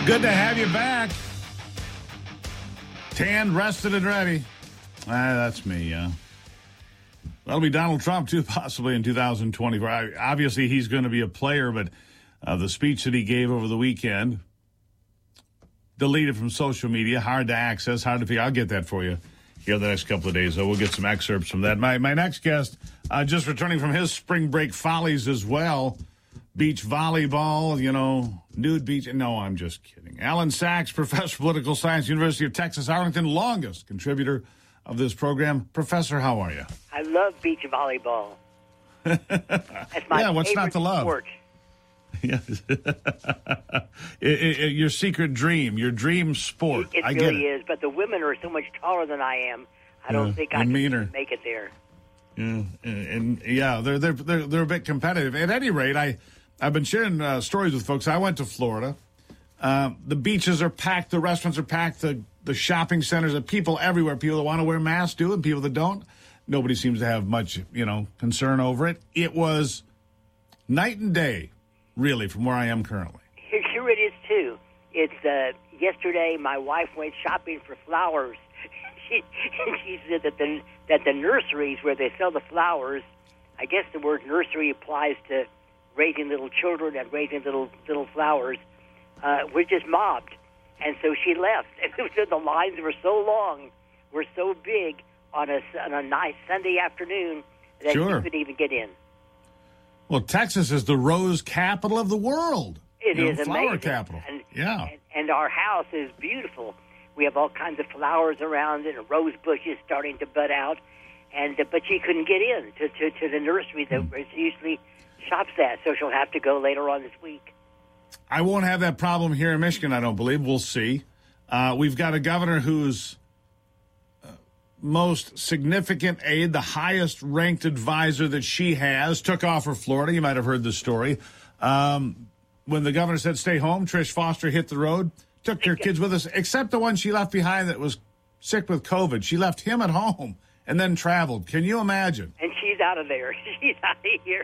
Good to have you back. Tanned, rested, and ready. That's me, yeah. That'll be Donald Trump, too, possibly in 2024. Obviously, he's going to be a player, but the speech that he gave over the weekend, deleted from social media, hard to access, hard to figure. I'll get that for you here the next couple of days, though. We'll get some excerpts from that. My next guest, just returning from his spring break follies as well, beach volleyball, nude beach. No, I'm just kidding. Alan Sachs, professor of political science, University of Texas, Arlington, longest contributor of this program. Professor, how are you? I love beach volleyball. That's my what's not to love? Sport. Yes. Your secret dream, your dream sport. It really is, but the women are so much taller than I am. I don't think I can make it there. Yeah, they're a bit competitive. At any rate, I've been sharing stories with folks. I went to Florida. The beaches are packed. The restaurants are packed. The shopping centers are people everywhere. People that want to wear masks do, and people that don't. Nobody seems to have much, concern over it. It was night and day, really, from where I am currently. Here it is, too. It's yesterday my wife went shopping for flowers. She said that the nurseries where they sell the flowers, I guess the word nursery applies to raising little children and raising little flowers, were just mobbed. And so she left. And the lines were so long, were so big on a nice Sunday afternoon that she couldn't even get in. Well, Texas is the rose capital of the world. It is flower amazing. capital. And our house is beautiful. We have all kinds of flowers around it, and rose bushes starting to bud out. But she couldn't get in to the nursery that she usually shops at, so she'll have to go later on this week. I won't have that problem here in Michigan, I don't believe. We'll see. We've got a governor whose most significant aide, the highest-ranked advisor that she has, took off for Florida. You might have heard the story. When the governor said stay home, Trish Foster hit the road, took her kids with us, except the one she left behind that was sick with COVID. She left him at home and then traveled. Can you imagine? And she's out of there. She's out of here.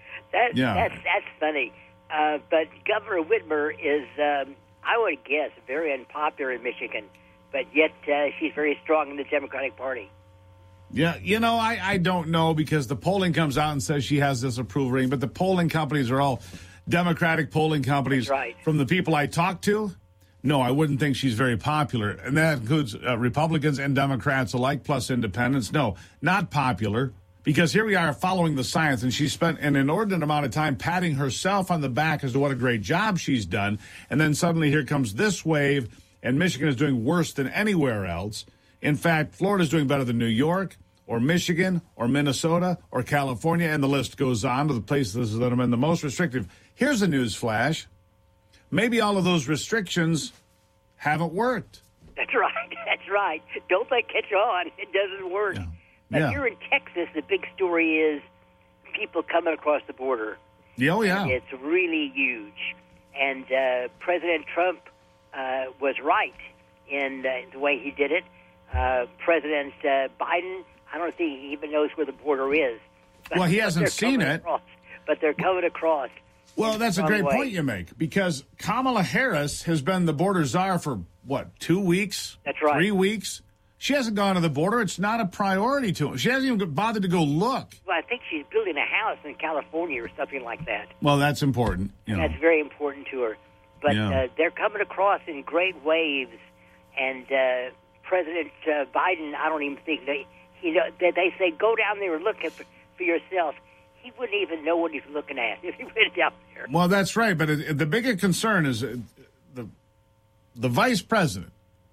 That's funny. But Governor Whitmer is, I would guess, very unpopular in Michigan, but yet she's very strong in the Democratic Party. Yeah, I don't know because the polling comes out and says she has this approval rating, but the polling companies are all Democratic polling companies. That's right. From the people I talk to, no, I wouldn't think she's very popular. And that includes Republicans and Democrats alike, plus independents. No, not popular. Because here we are following the science, and she spent an inordinate amount of time patting herself on the back as to what a great job she's done. And then suddenly here comes this wave, and Michigan is doing worse than anywhere else. In fact, Florida's doing better than New York or Michigan or Minnesota or California, and the list goes on to the places that have been the most restrictive. Here's a news flash. Maybe all of those restrictions haven't worked. That's right. Don't they catch on? It doesn't work. Yeah. But here in Texas, the big story is people coming across the border. Oh, yeah. And it's really huge. And President Trump was right in the way he did it. President Biden, I don't think he even knows where the border is. Well, he hasn't seen it. But they're coming across. Well, that's a great point you make, because Kamala Harris has been the border czar for, 2 weeks? That's right. 3 weeks? She hasn't gone to the border. It's not a priority to her. She hasn't even bothered to go look. Well, I think she's building a house in California or something like that. Well, that's important. That's very important to her. But they're coming across in great waves. And President Biden, I don't even think they say go down there and look for yourself. He wouldn't even know what he's looking at if he went down there. Well, that's right. But the bigger concern is the vice president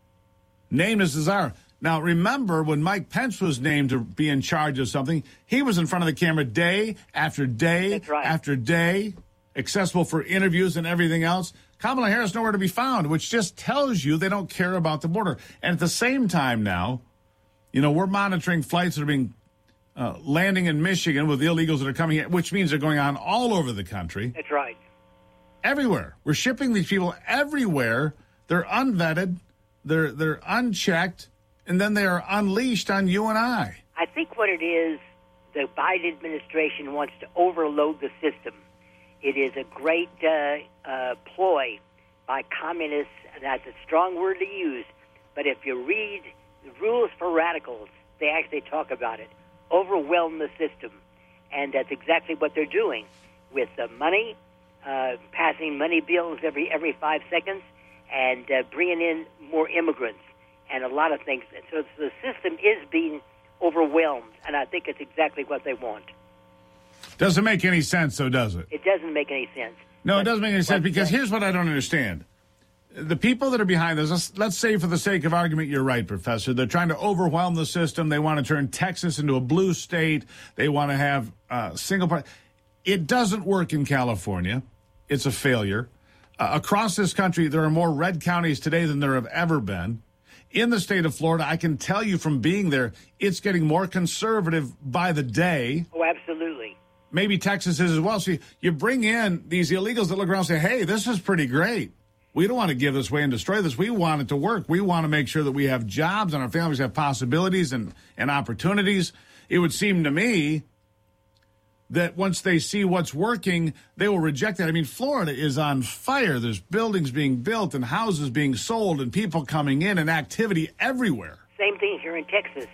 named as czar. Now, remember when Mike Pence was named to be in charge of something, he was in front of the camera day after day after day, accessible for interviews and everything else. Kamala Harris nowhere to be found, which just tells you they don't care about the border. And at the same time now, we're monitoring flights that are being landing in Michigan with illegals that are coming here, which means they're going on all over the country. That's right. Everywhere. We're shipping these people everywhere. They're unvetted. They're unchecked. And then they are unleashed on you and I. I think what it is, the Biden administration wants to overload the system. It is a great ploy by communists. That's a strong word to use, but if you read the rules for radicals, they actually talk about it. Overwhelm the system. And that's exactly what they're doing with the money, passing money bills every 5 seconds, and bringing in more immigrants and a lot of things. So the system is being overwhelmed, and I think it's exactly what they want. Doesn't make any sense, though, does it? It doesn't make any sense. No, it doesn't make any sense, because here's what I don't understand. The people that are behind this, let's say for the sake of argument, you're right, Professor. They're trying to overwhelm the system. They want to turn Texas into a blue state. They want to have single party. It doesn't work in California. It's a failure. Across this country, there are more red counties today than there have ever been. In the state of Florida, I can tell you from being there, it's getting more conservative by the day. Oh, absolutely. Maybe Texas is as well. So you bring in these illegals that look around and say, hey, this is pretty great. We don't want to give this away and destroy this. We want it to work. We want to make sure that we have jobs and our families have possibilities and opportunities. It would seem to me that once they see what's working, they will reject that. I mean, Florida is on fire. There's buildings being built and houses being sold and people coming in and activity everywhere. Same thing here in Texas.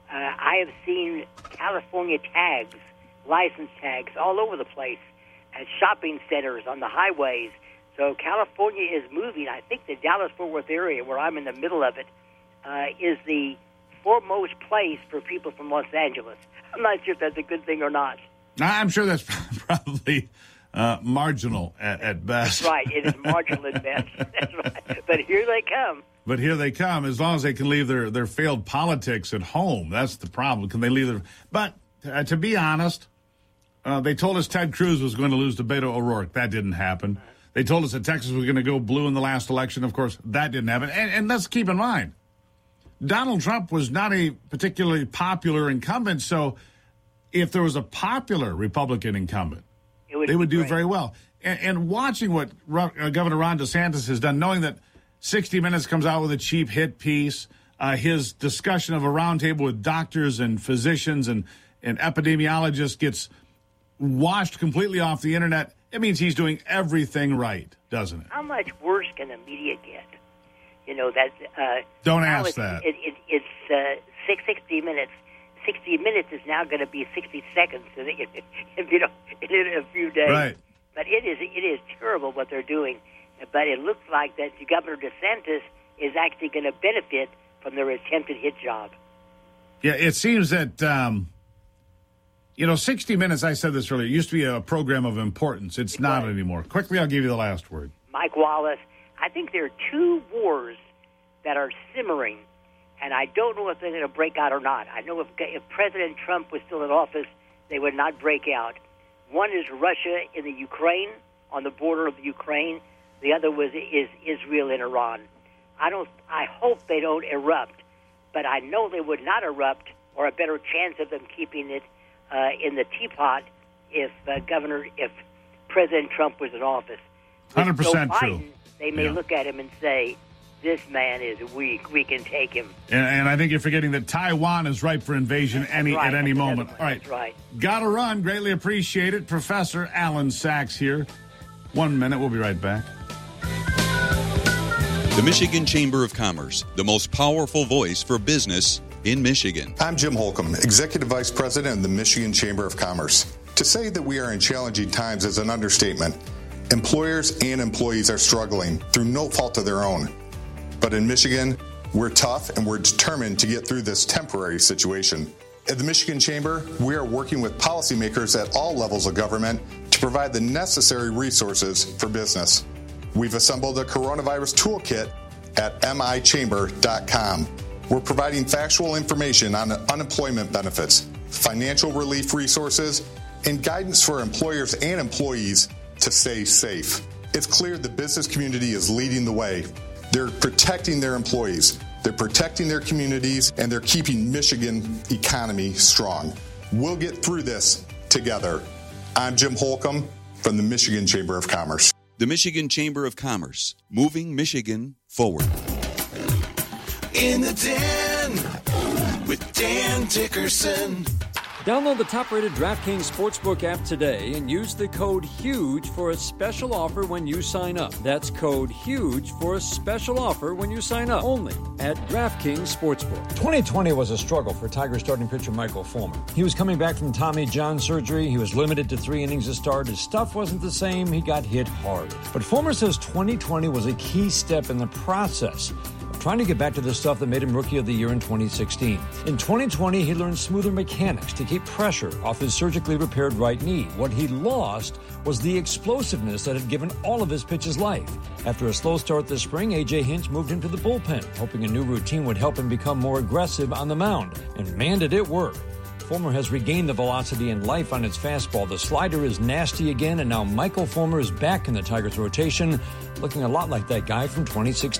I have seen California tags, license tags all over the place at shopping centers, on the highways. So California is moving. I think the Dallas-Fort Worth area, where I'm in the middle of it, is the foremost place for people from Los Angeles. I'm not sure if that's a good thing or not. I'm sure that's probably marginal at best. That's right. It is marginal at best. That's right. But here they come. But here they come. As long as they can leave their failed politics at home, that's the problem. Can they leave their... But to be honest, they told us Ted Cruz was going to lose to Beto O'Rourke. That didn't happen. They told us that Texas was going to go blue in the last election. Of course, that didn't happen. And let's keep in mind, Donald Trump was not a particularly popular incumbent. So if there was a popular Republican incumbent, they would do very well. And watching what Governor Ron DeSantis has done, knowing that 60 Minutes comes out with a cheap hit piece, his discussion of a roundtable with doctors and physicians and epidemiologists gets washed completely off the internet, it means he's doing everything right, doesn't it? How much worse can the media get? You know, that... Don't ask that. It's 60 Minutes. 60 Minutes is now going to be 60 seconds in a few days. Right. But it is terrible what they're doing. But it looks like that Governor DeSantis is actually going to benefit from their attempted hit job. Yeah, it seems that... 60 Minutes, I said this earlier, used to be a program of importance. It's not anymore. Quickly, I'll give you the last word. Mike Wallace, I think there are two wars that are simmering, and I don't know if they're going to break out or not. I know if President Trump was still in office, they would not break out. One is Russia in the Ukraine, on the border of the Ukraine. The other is Israel and Iran. I hope they don't erupt, but I know they would not erupt, or a better chance of them keeping it in the teapot if President Trump was in office. 100% true. They may look at him and say, this man is weak. We can take him. And I think you're forgetting that Taiwan is ripe for invasion at any moment. All right. That's right. Gotta run. Greatly appreciate it. Professor Alan Sachs here. 1 minute. We'll be right back. The Michigan Chamber of Commerce, the most powerful voice for business in Michigan. I'm Jim Holcomb, Executive Vice President of the Michigan Chamber of Commerce. To say that we are in challenging times is an understatement. Employers and employees are struggling through no fault of their own. But in Michigan, we're tough and we're determined to get through this temporary situation. At the Michigan Chamber, we are working with policymakers at all levels of government to provide the necessary resources for business. We've assembled a coronavirus toolkit at michamber.com. We're providing factual information on unemployment benefits, financial relief resources, and guidance for employers and employees to stay safe. It's clear the business community is leading the way. They're protecting their employees, they're protecting their communities, and they're keeping Michigan economy strong. We'll get through this together. I'm Jim Holcomb from the Michigan Chamber of Commerce. The Michigan Chamber of Commerce, moving Michigan forward. In the Den with Dan Dickerson. Download the top-rated DraftKings Sportsbook app today and use the code HUGE for a special offer when you sign up. That's code HUGE for a special offer when you sign up. Only at DraftKings Sportsbook. 2020 was a struggle for Tigers starting pitcher Michael Fulmer. He was coming back from Tommy John surgery. He was limited to 3 innings to start. His stuff wasn't the same. He got hit hard. But Fulmer says 2020 was a key step in the process trying to get back to the stuff that made him Rookie of the Year in 2016. In 2020, he learned smoother mechanics to keep pressure off his surgically repaired right knee. What he lost was the explosiveness that had given all of his pitches life. After a slow start this spring, A.J. Hinch moved him to the bullpen, hoping a new routine would help him become more aggressive on the mound. And man, did it work. Fulmer has regained the velocity and life on its fastball. The slider is nasty again, and now Michael Fulmer is back in the Tigers' rotation, looking a lot like that guy from 2016.